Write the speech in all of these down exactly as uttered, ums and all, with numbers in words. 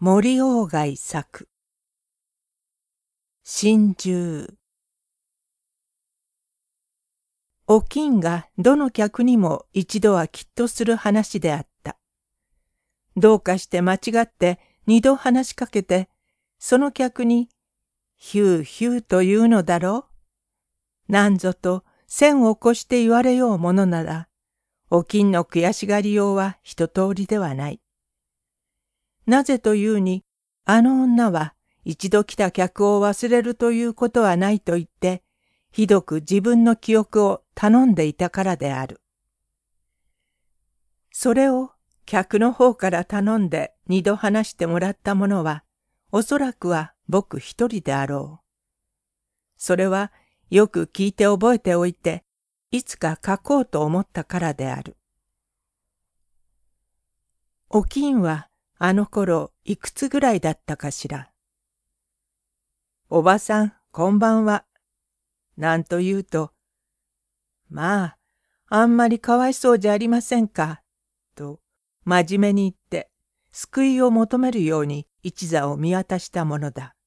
森鴎外作心中。おきんがどの客にも一度はきっとする話であった。どうかして間違って二度話しかけて、その客にヒューヒューと言うのだろう。なんぞと線を越して言われようものなら、おきんの悔しがりようは一通りではない。なぜというに、あの女は一度来た客を忘れるということはないと言って、ひどく自分の記憶を頼んでいたからである。それを客の方から頼んで二度話してもらったものは、おそらくは僕一人であろう。それはよく聞いて覚えておいて、いつか書こうと思ったからである。おきんはあの頃いくつぐらいだったかしら。おばさん、こんばんは。なんと言うと、まあ、あんまりかわいそうじゃありませんか、と真面目に言って、救いを求めるように一座を見渡したものだ。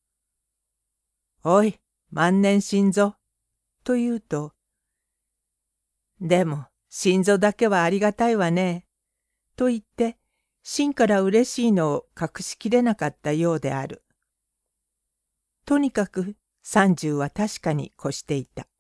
おい、万年心臓、と言うと、でも、心臓だけはありがたいわね、と言って、心から嬉しいのを隠しきれなかったようである。とにかく、三十は確かに越していた。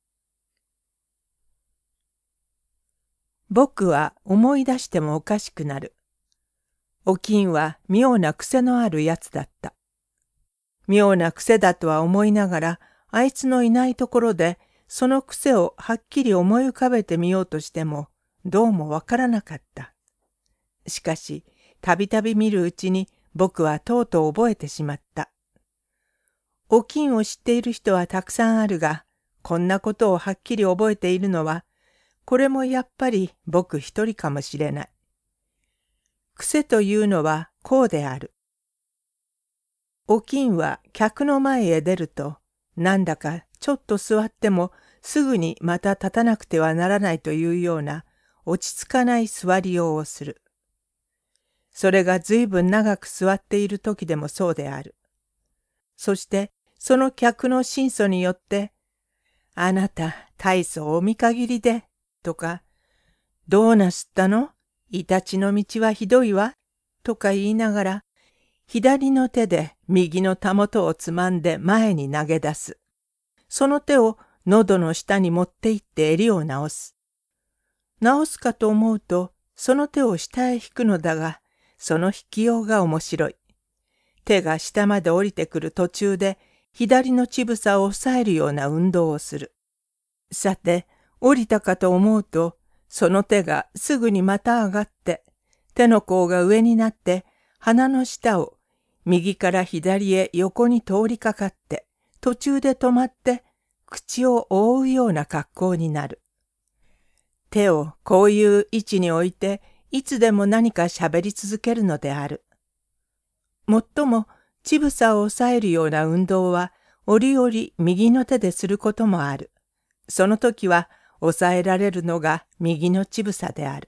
僕は思い出してもおかしくなる。おきんは妙な癖のあるやつだった。妙な癖だとは思いながら、あいつのいないところで、その癖をはっきり思い浮かべてみようとしても、どうもわからなかった。しかし、たびたび見るうちに僕はとうとう覚えてしまった。おきんを知っている人はたくさんあるが、こんなことをはっきり覚えているのは、これもやっぱり僕一人かもしれない。癖というのはこうである。おきんは客の前へ出ると、なんだかちょっと座ってもすぐにまた立たなくてはならないというような落ち着かない座りようをする。それがずいぶん長く座っている時でもそうである。そしてその客の心訴によって、あなた大層お見限りで、とか、どうなすったの？イタチの道はひどいわ、とか言いながら、左の手で右のたもとをつまんで前に投げ出す。その手を喉の下に持って行って襟を直す。直すかと思うと、その手を下へ引くのだが、その引きようが面白い。手が下まで降りてくる途中で、左の乳房を押さえるような運動をする。さて、降りたかと思うと、その手がすぐにまた上がって、手の甲が上になって、鼻の下を右から左へ横に通りかかって、途中で止まって、口を覆うような格好になる。手をこういう位置に置いて、いつでも何か喋り続けるのである。もっとも、乳房を押さえるような運動は、折々右の手ですることもある。その時は、抑えられるのが右の乳房である。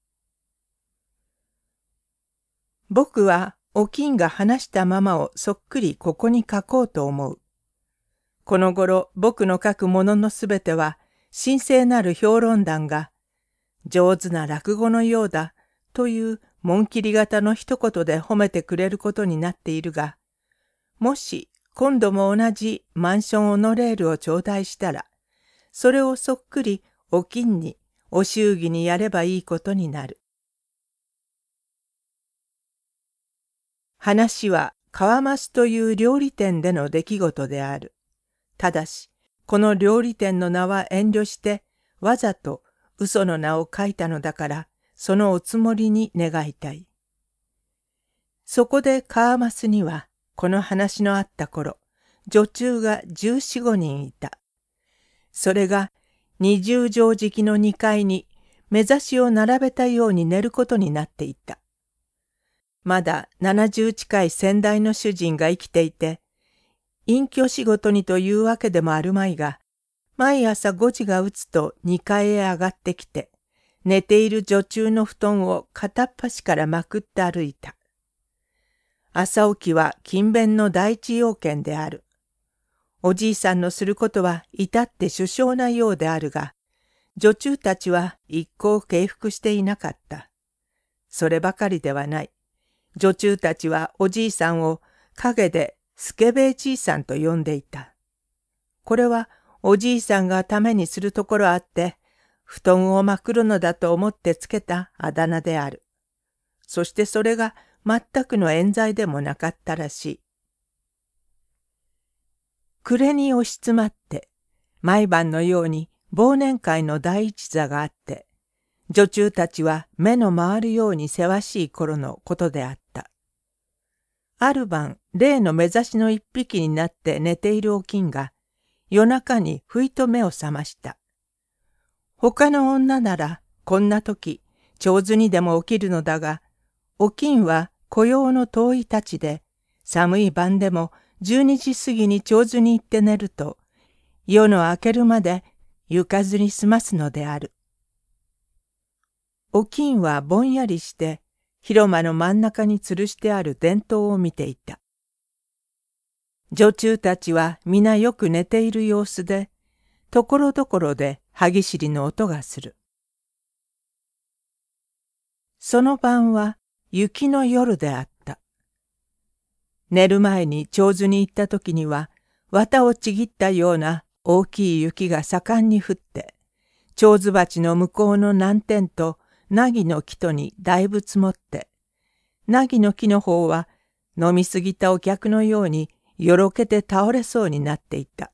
僕は、おきんが話したままをそっくりここに書こうと思う。この頃、僕の書くもののすべては、神聖なる評論団が、上手な落語のようだという紋切り型の一言で褒めてくれることになっているが、もし今度も同じマンションオノレールを頂戴したら、それをそっくりおきんにお祝儀にやればいいことになる。話は川増という料理店での出来事である。ただし、この料理店の名は遠慮して、わざと嘘の名を書いたのだから、そのおつもりに願いたい。そこで川増には、この話のあった頃、女中が十四五人いた。それが二十畳敷の二階に目指しを並べたように寝ることになっていた。まだ七十近い先代の主人が生きていて、隠居仕事にというわけでもあるまいが、毎朝五時が打つと二階へ上がってきて、寝ている女中の布団を片っ端からまくって歩いた。 朝起きは勤勉の第一要件である。おじいさんのすることは至って殊勝なようであるが、女中たちは一向敬服していなかった。そればかりではない。女中たちはおじいさんを陰でスケベイじいさんと呼んでいた。これはおじいさんがためにするところあって、布団をまくるのだと思ってつけたあだ名である。そしてそれが全くの冤罪でもなかったらしい。暮れに押し詰まって、毎晩のように忘年会の第一座があって、女中たちは目の回るようにせわしい頃のことであった。ある晩、例の目指しの一匹になって寝ているおきんが、夜中にふいと目を覚ました。他の女ならこんな時、長図にでも起きるのだが、おきんは雇用の遠いたちで、寒い晩でも十二時過ぎに長図に行って寝ると、夜の明けるまで行かずに済ますのである。おきんはぼんやりして広間の真ん中に吊るしてある電灯を見ていた。女中たちは皆よく寝ている様子で、ところどころで歯ぎしりの音がする。その晩は雪の夜であった。寝る前に長図に行った時には、綿をちぎったような大きい雪が盛んに降って、長図鉢の向こうの南天と凪の木とにだいぶ積もって、凪の木の方は飲みすぎたお客のようによろけて倒れそうになっていた。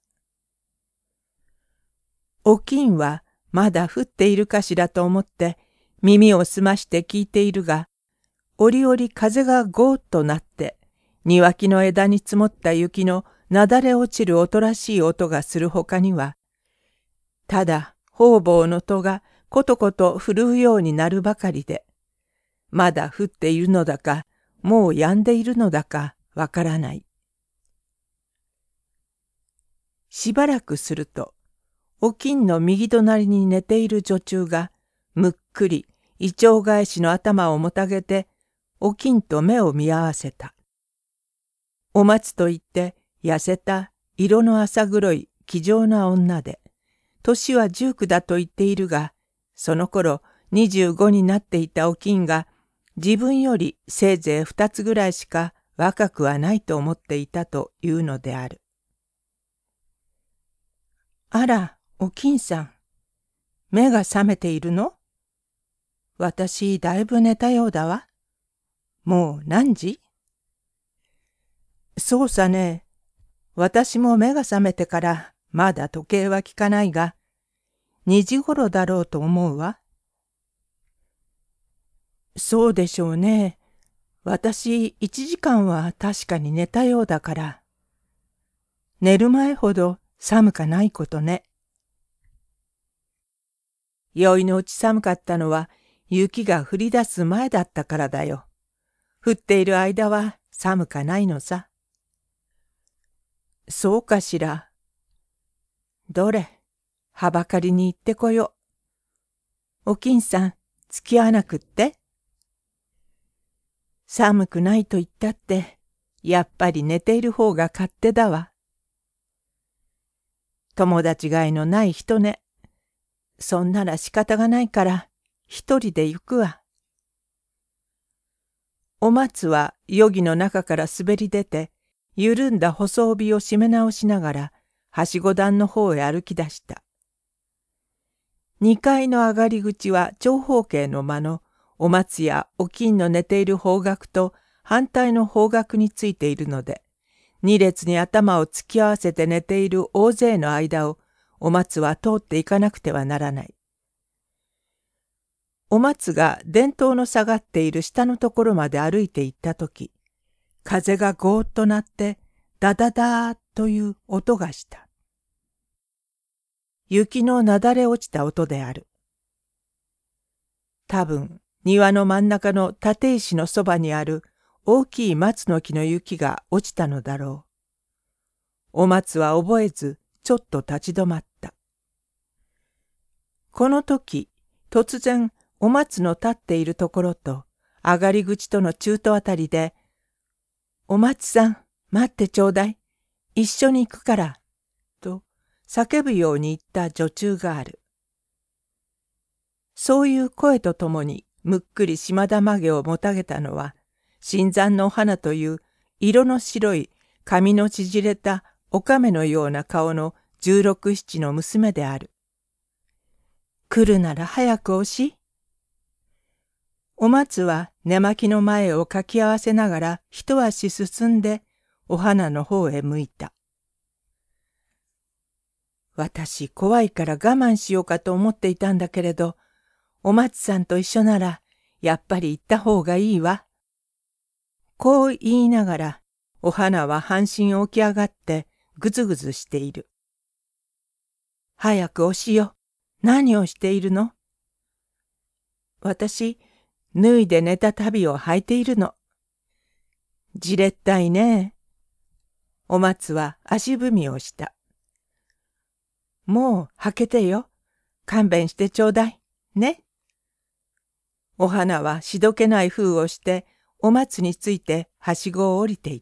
おきんはまだ降っているかしらと思って耳を澄まして聞いているが、折々風がゴーッとなって、庭木の枝に積もった雪のなだれ落ちる音らしい音がするほかには、ただ方々の戸がことこと震うようになるばかりで、まだ降っているのだか、もう止んでいるのだかわからない。しばらくすると、おきんの右隣に寝ている女中が、むっくりいちょう返しの頭をもたげて、おきんと目を見合わせた。お松といって痩せた色の浅黒い気丈な女で、年は十九だと言っているが、その頃二十五になっていたおきんが、自分よりせいぜい二つぐらいしか若くはないと思っていたというのである。あら、おきんさん、目が覚めているの？私だいぶ寝たようだわ。もう何時？そうさね。私も目が覚めてからまだ時計は効かないが、二時ごろだろうと思うわ。そうでしょうね。私一時間は確かに寝たようだから。寝る前ほど寒かないことね。宵のうち寒かったのは雪が降り出す前だったからだよ。降っている間は寒かないのさ。そうかしら。どれ、はばかりに行ってこよう。おきんさん、付き合わなくって。寒くないと言ったって、やっぱり寝ている方が勝手だわ。友達がいのない人ね。そんなら仕方がないから、一人で行くわ。お松は夜木の中から滑り出て、緩んだ細帯を締め直しながら、はしご段の方へ歩き出した。二階の上がり口は長方形の間のお松やおきんの寝ている方角と反対の方角についているので、二列に頭を突き合わせて寝ている大勢の間をお松は通っていかなくてはならない。お松が電灯の下がっている下のところまで歩いて行ったとき、風がゴーッと鳴ってダダダーという音がした。雪のなだれ落ちた音である。多分庭の真ん中の立石のそばにある大きい松の木の雪が落ちたのだろう。お松は覚えずちょっと立ち止まった。この時、突然お松の立っているところと上がり口との中途あたりで、 お松さん、待ってちょうだい。一緒に行くから。と叫ぶように言った女中がある。そういう声とともにむっくり島田まげをもたげたのは、新参のお花という色の白い髪の縮れたお亀のような顔の十六七の娘である。来るなら早く押し。お松は寝巻きの前をかき合わせながら一足進んでお花の方へ向いた。私怖いから我慢しようかと思っていたんだけれど、お松さんと一緒ならやっぱり行った方がいいわ。こう言いながらお花は半身起き上がってぐずぐずしている。早く押しよ。何をしているの？私、脱いで寝た足袋を履いているの。じれったいね。お松は足踏みをした。もう履けてよ。勘弁してちょうだい。ね。お花はしどけない風をしてお松についてはしごを降りていった。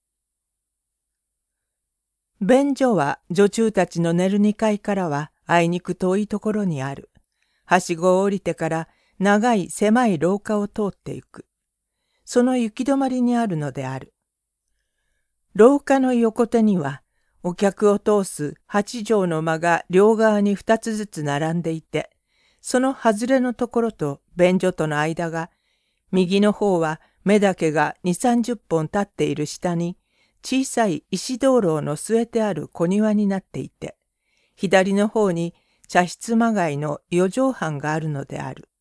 便所は女中たちの寝るにかいからはあいにく遠いところにある。はしごを降りてから長い狭い廊下を通っていく。その行き止まりにあるのである。廊下の横手にはお客を通す八畳の間が両側に二つずつ並んでいて、その外れのところと便所との間が、右の方は目だけが二三十本立っている下に、小さい石灯籠の据えてある小庭になっていて、左の方に茶室まがいの四畳半があるのである。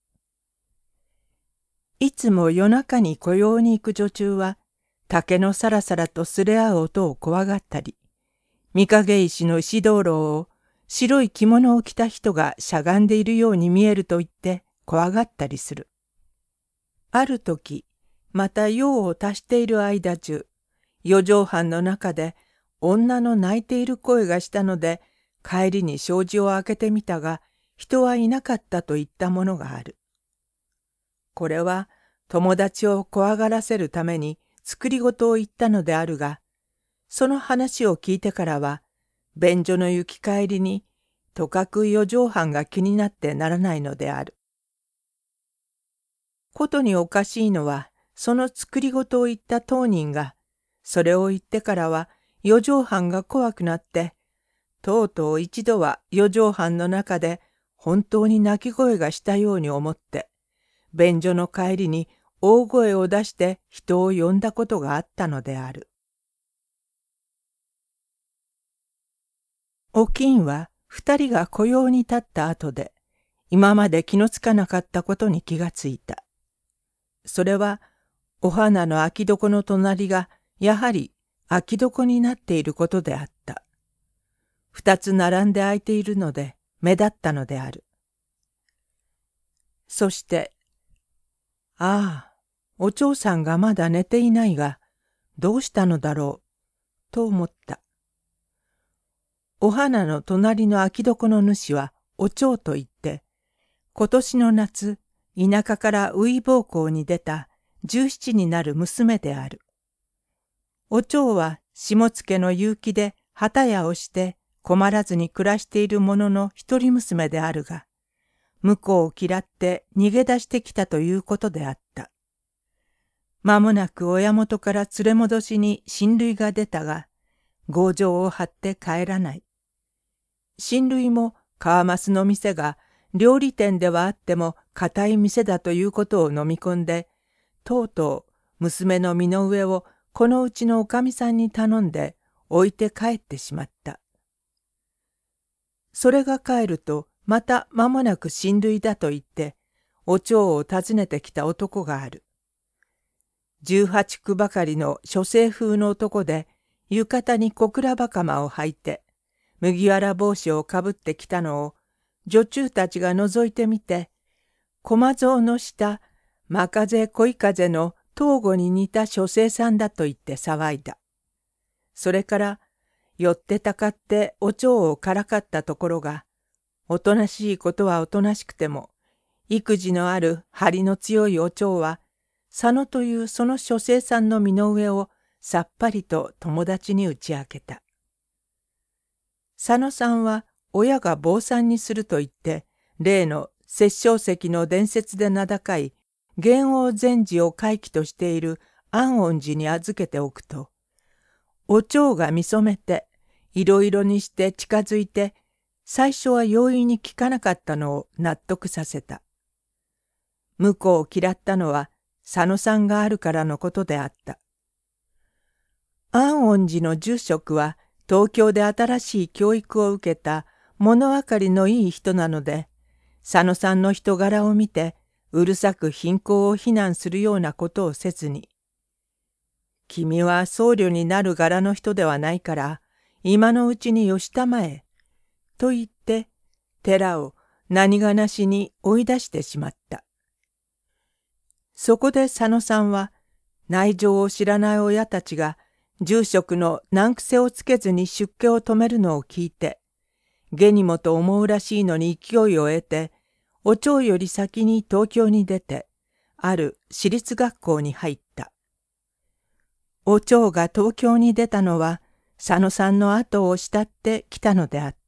いつも夜中に雇用に行く女中は、竹のさらさらとすれ合う音を怖がったり、御影石の石灯籠を白い着物を着た人がしゃがんでいるように見えると言って怖がったりする。ある時、また用を足している間中、四畳半の中で女の泣いている声がしたので、帰りに障子を開けてみたが、人はいなかったといったものがある。これは友達を怖がらせるために作り事を言ったのであるが、その話を聞いてからは、便所の行き帰りに、とかく四畳半が気になってならないのである。ことにおかしいのは、その作り事を言った当人が、それを言ってからは四畳半が怖くなって、とうとう一度は四畳半の中で本当に泣き声がしたように思って、便所の帰りに大声を出して人を呼んだことがあったのである。お金は二人が雇用に立った後で、今まで気のつかなかったことに気がついた。それは、お花の空き床の隣がやはり空き床になっていることであった。二つ並んで空いているので目立ったのである。そして、ああ、お嬢さんがまだ寝ていないが、どうしたのだろう、と思った。お花の隣の空き床の主はお蝶といって、今年の夏、田舎から初奉公に出た十七になる娘である。お蝶は下野の結城で旗屋をして困らずに暮らしている者の一人娘であるが、婿を嫌って逃げ出してきたということであった。間もなく親元から連れ戻しに親類が出たが、強情を張って帰らない。親類もカワマスの店が料理店ではあっても固い店だということを飲み込んで、とうとう娘の身の上をこのうちのおかみさんに頼んで置いて帰ってしまった。それが帰るとまた間もなく親類だと言ってお蝶を訪ねてきた男がある。十八九ばかりの書生風の男で、浴衣に小倉袴を履いて麦わら帽子をかぶってきたのを女中たちが覗いてみて、駒蔵の下真風恋風の東郷に似た書生さんだと言って騒いだ。それから寄ってたかってお蝶をからかったところが、おとなしいことはおとなしくても、育児のある張りの強いお蝶は、佐野というその書生さんの身の上をさっぱりと友達に打ち明けた。佐野さんは親が坊さんにすると言って、例の殺生石の伝説で名高い元王禅師を回帰としている安恩寺に預けておくと、お蝶が見初めて、いろいろにして近づいて、最初は容易に聞かなかったのを納得させた。向こうを嫌ったのは佐野さんがあるからのことであった。安恩寺の住職は東京で新しい教育を受けた物分かりのいい人なので、佐野さんの人柄を見てうるさく貧困を非難するようなことをせずに、君は僧侶になる柄の人ではないから、今のうちによしたまえ、と言って、寺を何がなしに追い出してしまった。そこで佐野さんは、内情を知らない親たちが、住職の難癖をつけずに出家を止めるのを聞いて、下にもと思うらしいのに勢いを得て、お蝶より先に東京に出て、ある私立学校に入った。お蝶が東京に出たのは、佐野さんの後を慕って来たのであった。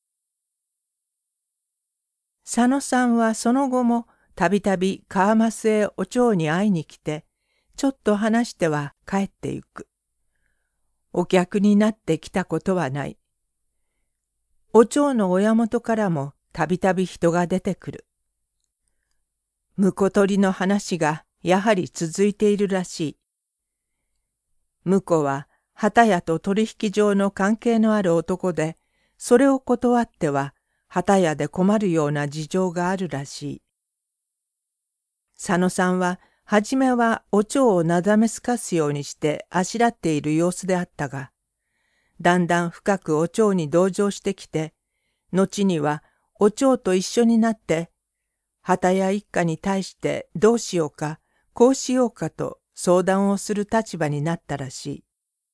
佐野さんはその後もたびたび川増へお蝶に会いに来て、ちょっと話しては帰ってゆく。お客になってきたことはない。お蝶の親元からもたびたび人が出てくる。婿取りの話がやはり続いているらしい。婿は旗屋と取引上の関係のある男で、それを断っては旗屋で困るような事情があるらしい。佐野さんははじめはお蝶をなだめすかすようにしてあしらっている様子であったが、だんだん深くお蝶に同情してきて、後にはお蝶と一緒になって、旗屋一家に対してどうしようか、こうしようかと相談をする立場になったらしい。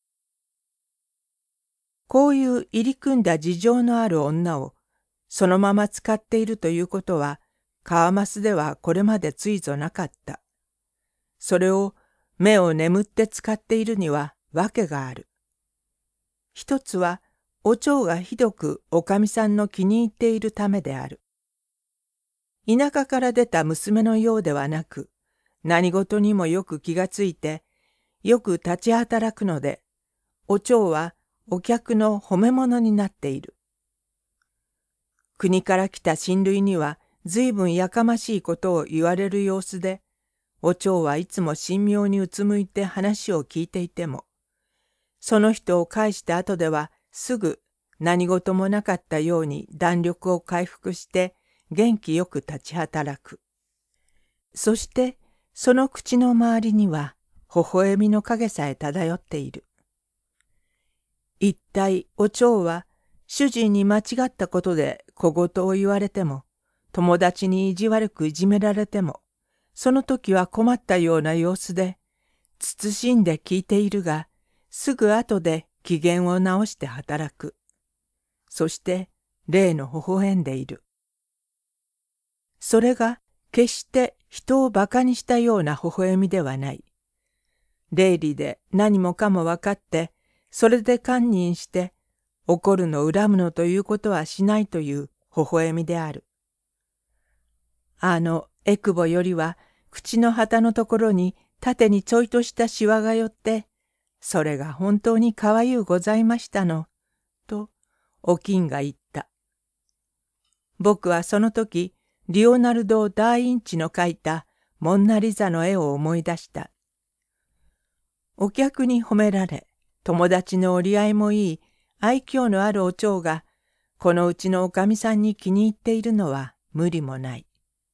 こういう入り組んだ事情のある女をそのまま使っているということは、川増ではこれまでついぞなかった。それを目を眠って使っているには訳がある。一つは、お蝶がひどくおかみさんの気に入っているためである。田舎から出た娘のようではなく、何事にもよく気がついて、よく立ち働くので、お蝶はお客の褒め物になっている。国から来た親類には随分やかましいことを言われる様子で、お蝶はいつも神妙にうつむいて話を聞いていても、その人を返した後ではすぐ何事もなかったように弾力を回復して元気よく立ち働く。そしてその口の周りには微笑みの影さえ漂っている。一体お蝶は主人に間違ったことで小言を言われても、友達に意地悪くいじめられても、その時は困ったような様子で、慎んで聞いているが、すぐ後で機嫌を直して働く。そして例の微笑んでいる。それが決して人を馬鹿にしたような微笑みではない。礼儀で何もかも分かって、それで堪忍して、怒るの恨むのということはしないという微笑みである。あのえくぼよりは口の旗のところに縦にちょいとしたしわが寄って、それが本当にかわゆうございましたの、とおきんが言った。僕はその時、リオナルド・ダー・インチの描いたモンナリザの絵を思い出した。お客に褒められ、友達の折り合いもいい愛嬌のあるお蝶が、このうちのおかみさんに気に入っているのは無理もない。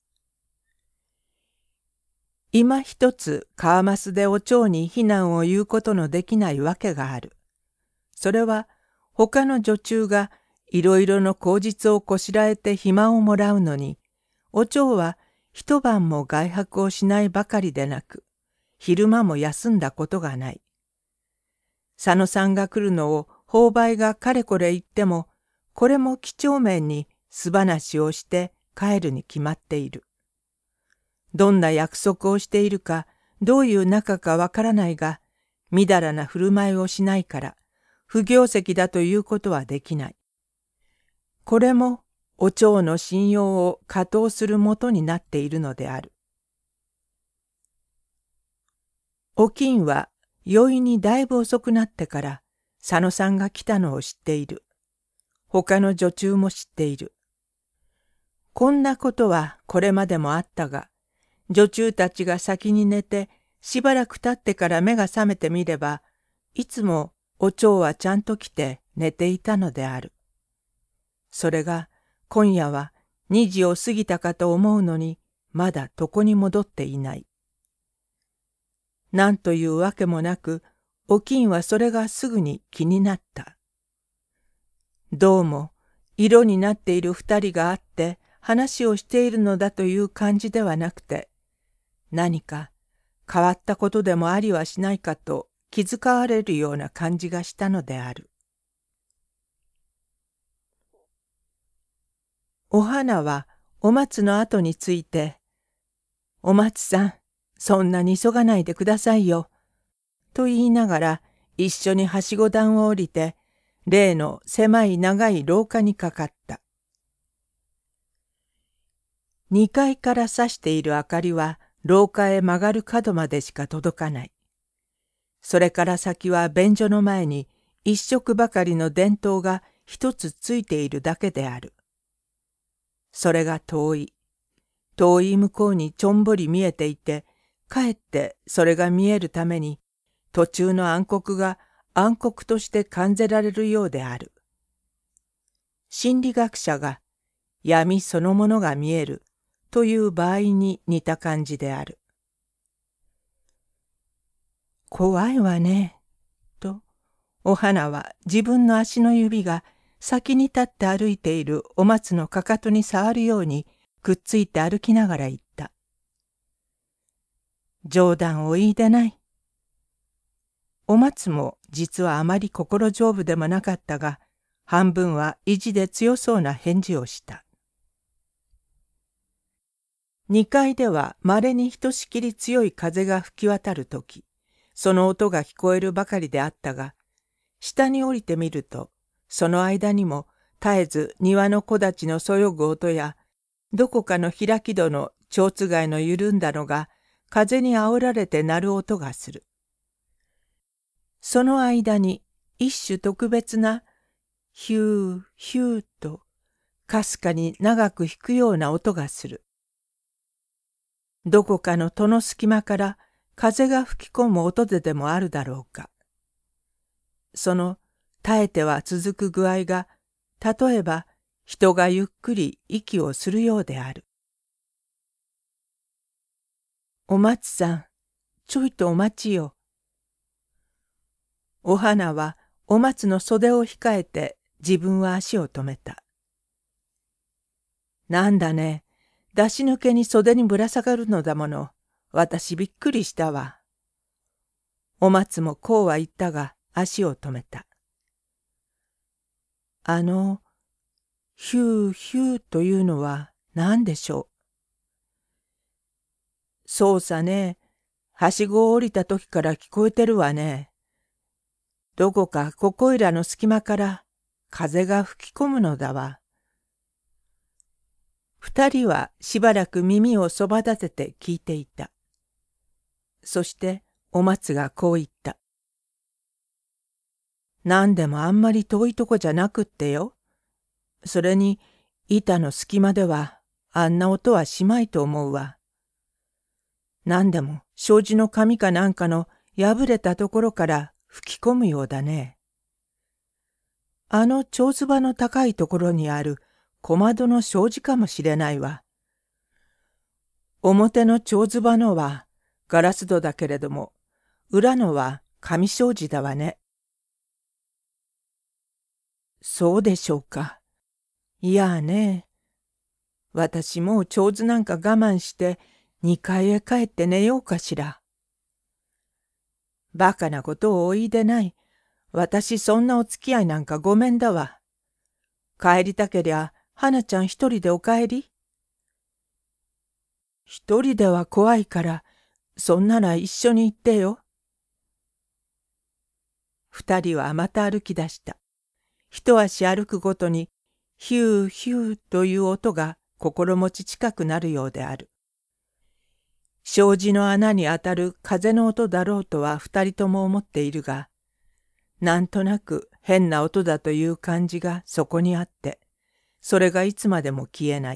今一つ川増でお蝶に非難を言うことのできないわけがある。それは他の女中がいろいろの口実をこしらえて暇をもらうのに、お蝶は一晩も外泊をしないばかりでなく、昼間も休んだことがない。佐野さんが来るのを購買がかれこれ言っても、これも几帳面に素話をして帰るに決まっている。どんな約束をしているか、どういう仲かわからないが、 みだらな振る舞いをしないから、不行跡だということはできない。これも、お蝶の信用を加藤するもとになっているのである。おきんは、宵にだいぶ遅くなってから、佐野さんが来たのを知っている。他の女中も知っている。こんなことはこれまでもあったが、女中たちが先に寝て、しばらく経ってから目が覚めてみれば、いつもお蝶はちゃんと来て寝ていたのである。それが今夜は二時を過ぎたかと思うのに、まだ床に戻っていない。なんというわけもなく、おきんはそれがすぐに気になった。どうも、色になっている二人があって話をしているのだという感じではなくて、何か変わったことでもありはしないかと気遣われるような感じがしたのである。お花はお松の後について、お松さん、そんなに急がないでくださいよ、と言いながら一緒にはしご段を降りて、例の狭い長い廊下にかかった。二階から差している明かりは廊下へ曲がる角までしか届かない。それから先は便所の前に一色ばかりの電灯が一つついているだけである。それが遠い。遠い向こうにちょんぼり見えていて、かえってそれが見えるために、途中の暗黒が暗黒として感じられるようである。心理学者が闇そのものが見えるという場合に似た感じである。怖いわね、と、お花は自分の足の指が先に立って歩いているお松のかかとに触るようにくっついて歩きながら言った。冗談を言いでない。お松も実はあまり心丈夫でもなかったが、半分は意地で強そうな返事をした。二階では稀にひとしきり強い風が吹き渡るとき、その音が聞こえるばかりであったが、下に降りてみると、その間にも絶えず庭の木立のそよぐ音や、どこかの開き戸の蝶つがいの緩んだのが風にあおられて鳴る音がする。その間に一種特別なヒューヒューとかすかに長く弾くような音がする。どこかの戸の隙間から風が吹き込む音ででもあるだろうか。その絶えては続く具合が、例えば人がゆっくり息をするようである。お松さん、ちょいとお待ちよ。お花はお松の袖を控えて自分は足を止めた。なんだね、出し抜けに袖にぶら下がるのだもの。私びっくりしたわ。お松もこうは言ったが足を止めた。あの、ヒューヒューというのは何でしょう。そうさね、はしごを降りた時から聞こえてるわね。どこかここいらの隙間から風が吹き込むのだわ。二人はしばらく耳をそば立てて聞いていた。そしてお松がこう言った。なんでもあんまり遠いとこじゃなくってよ。それに板の隙間ではあんな音はしまいと思うわ。なんでも障子の紙かなんかの破れたところから吹き込むようだね。あの蝶つばの高いところにある小窓の障子かもしれないわ。表の蝶つばのはガラス戸だけれども、裏のは紙障子だわね。そうでしょうか。いやあね。私もう蝶子なんか我慢して二階へ帰って寝ようかしら。バカなことをお言いでない。私そんなお付き合いなんかごめんだわ。帰りたけりゃ、花ちゃん一人でお帰り。一人では怖いから、そんなら一緒に行ってよ。 二人はまた歩き出した。一足歩くごとに、ヒューヒューという音が心持ち近くなるようである。障子の穴に当たる風の音だろうとは二人とも思っているが、なんとなく変な音だという感じがそこにあって、それがいつまでも消えない。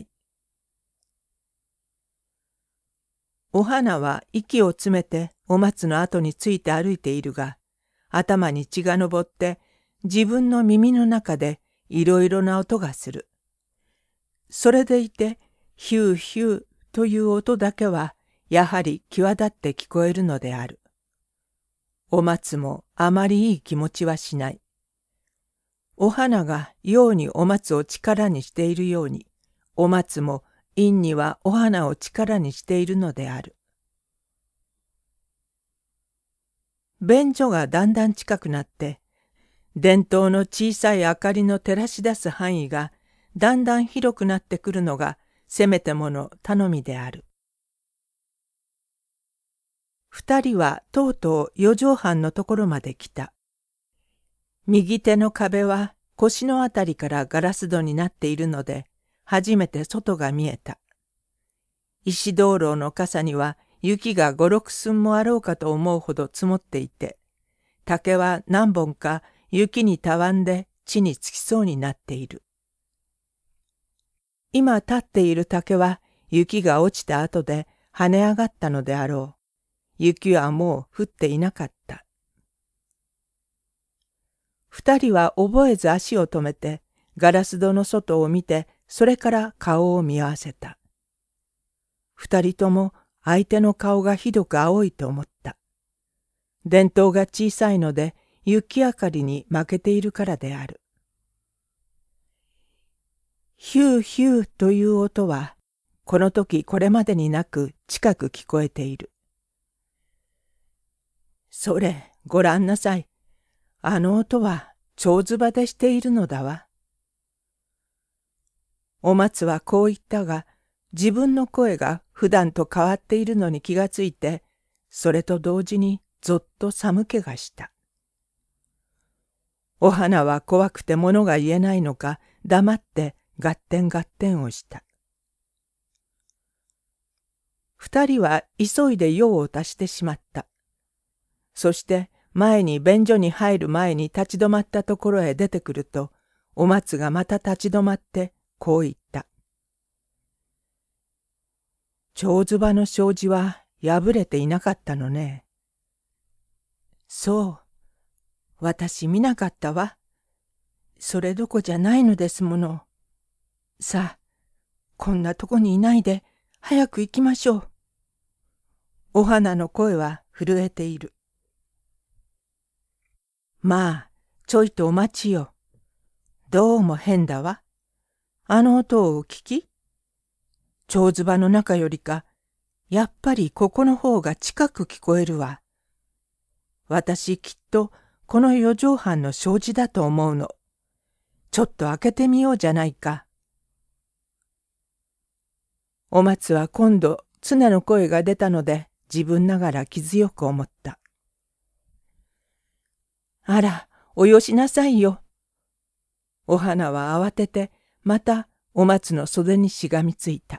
お花は息を詰めてお松の後について歩いているが、頭に血が上って自分の耳の中でいろいろな音がする。それでいて、ヒューヒューという音だけはやはり際立って聞こえるのである。お松もあまりいい気持ちはしない。お花が陽にお松を力にしているように、お松も陰にはお花を力にしているのである。便所がだんだん近くなって、電灯の小さい明かりの照らし出す範囲がだんだん広くなってくるのがせめてもの頼みである。二人はとうとう四畳半のところまで来た。右手の壁は腰のあたりからガラス戸になっているので、初めて外が見えた。石灯籠の傘には雪が五六寸もあろうかと思うほど積もっていて、竹は何本か雪にたわんで地につきそうになっている。今立っている竹は雪が落ちた後で跳ね上がったのであろう。雪はもう降っていなかった。二人は覚えず足を止めて、ガラス戸の外を見て、それから顔を見合わせた。二人とも相手の顔がひどく青いと思った。電灯が小さいので、雪明かりに負けているからである。ヒューヒューという音は、この時これまでになく近く聞こえている。それ、ごらんなさい。あの音は蝶唾でしているのだわ。お松はこう言ったが、自分の声が普段と変わっているのに気がついて、それと同時にぞっと寒気がした。お花は怖くて物が言えないのか、黙ってガッテンガッテンをした。二人は急いで用を足してしまった。そして前に便所に入る前に立ち止まったところへ出てくると、お松がまた立ち止まってこう言った。蝶唾の障子は破れていなかったのね。そう。私見なかったわ。それどこじゃないのですもの。さあ、こんなとこにいないで早く行きましょう。お花の声は震えている。まあ、ちょいとお待ちよ。どうも変だわ。あの音をお聞き？蝶唾の中よりか、やっぱりここの方が近く聞こえるわ。私きっとこの四畳半の障子だと思うの。ちょっと開けてみようじゃないか。お松は今度常の声が出たので自分ながら気強く思った。あら、およしなさいよ。お花は慌ててまたお松の袖にしがみついた。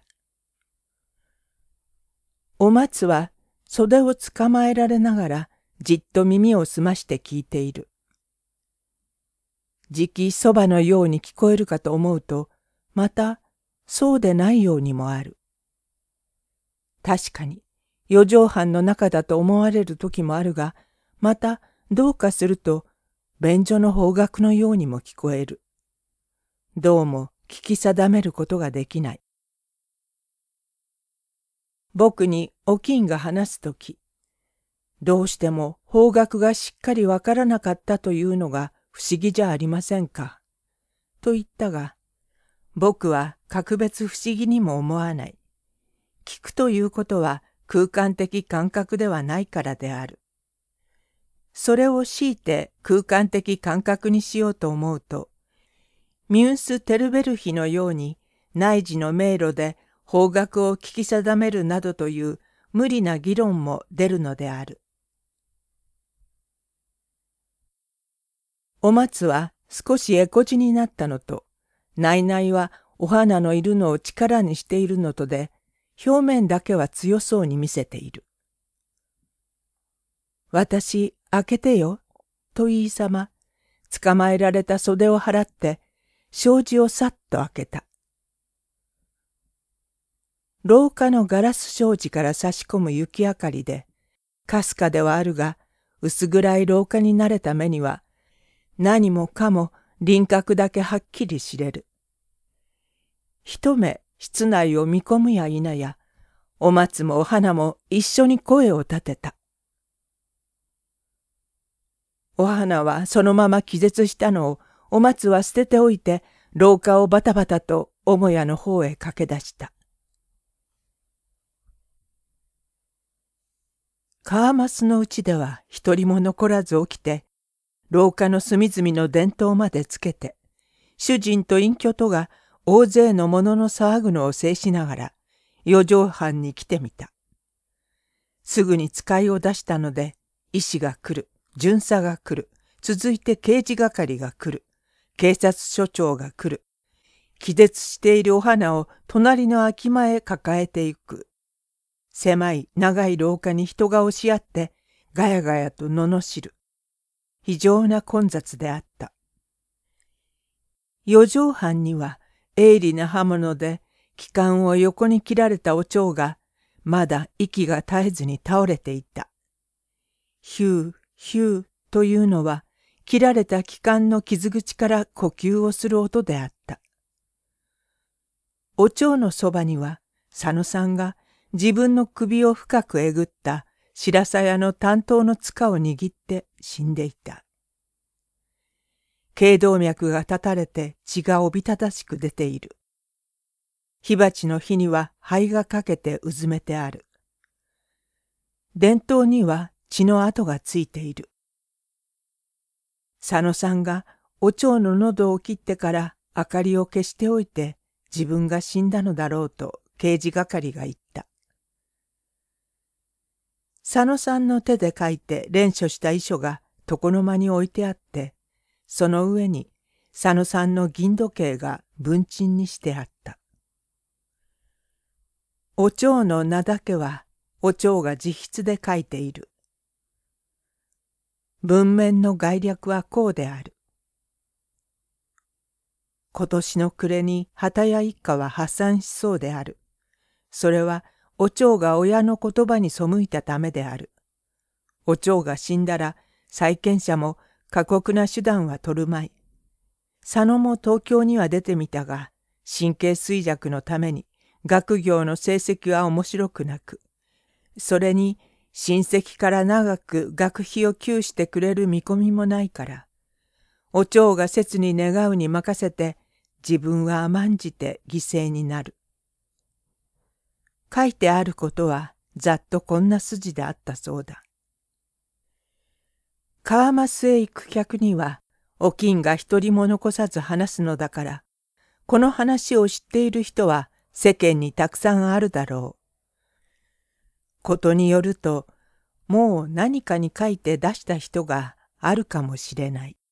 お松は袖をつかまえられながらじっと耳を澄まして聞いている。じきそばのように聞こえるかと思うと、またそうでないようにもある。確かに四畳半の中だと思われる時もあるが、またどうかすると便所の方角のようにも聞こえる。どうも聞き定めることができない。僕におきんが話すとき、どうしても方角がしっかりわからなかったというのが不思議じゃありませんか。と言ったが、僕は格別不思議にも思わない。聞くということは空間的感覚ではないからである。それを強いて空間的感覚にしようと思うと、ミュンス・テルベルヒのように内耳の迷路で方角を聞き定めるなどという無理な議論も出るのである。 お松は少しえこじになったのと、ないないはお花のいるのを力にしているのとで、表面だけは強そうに見せている。私、開けてよ、と言いさま、捕まえられた袖を払って、障子をさっと開けた。廊下のガラス障子から差し込む雪明かりで、かすかではあるが、薄暗い廊下に慣れた目には、何もかも輪郭だけはっきり知れる。一目室内を見込むや否や、お松もお花も一緒に声を立てた。お花はそのまま気絶したのをお松は捨てておいて、廊下をバタバタと母屋の方へ駆け出した。カーマスのうちでは一人も残らず起きて、廊下の隅々の電灯までつけて、主人と隠居とが大勢の者の騒ぐのを制しながら、四畳半に来てみた。すぐに使いを出したので、医師が来る、巡査が来る、続いて刑事係が来る、警察署長が来る。気絶しているお花を隣の空き間へ抱えていく。狭い長い廊下に人が押し合ってガヤガヤと罵る。非常な混雑であった。四畳半には鋭利な刃物で気管を横に切られたお蝶がまだ息が絶えずに倒れていた。ヒューヒューというのは切られた気管の傷口から呼吸をする音であった。お蝶のそばには佐野さんが自分の首を深くえぐった白鞘屋の担当の塚を握って死んでいた。頸動脈が断たれて血がおびただしく出ている。火鉢の火には灰がかけてうずめてある。電灯には血の跡がついている。佐野さんがお蝶の喉を切ってから明かりを消しておいて自分が死んだのだろうと刑事係が言った。佐野さんの手で書いて連書した遺書が床の間に置いてあって、その上に佐野さんの銀時計が文鎮にしてあった。お蝶の名だけはお蝶が自筆で書いている。文面の概略はこうである。今年の暮れに畑屋一家は破産しそうである。それはお蝶が親の言葉に背いたためである。お蝶が死んだら債権者も過酷な手段は取るまい。佐野も東京には出てみたが、神経衰弱のために学業の成績は面白くなく、それに親戚から長く学費を給してくれる見込みもないから、お蝶が切に願うに任せて自分は甘んじて犠牲になる。書いてあることはざっとこんな筋であったそうだ。川増へ行く客にはお金が一人も残さず話すのだから、この話を知っている人は世間にたくさんあるだろう。ことによると、もう何かに書いて出した人があるかもしれない。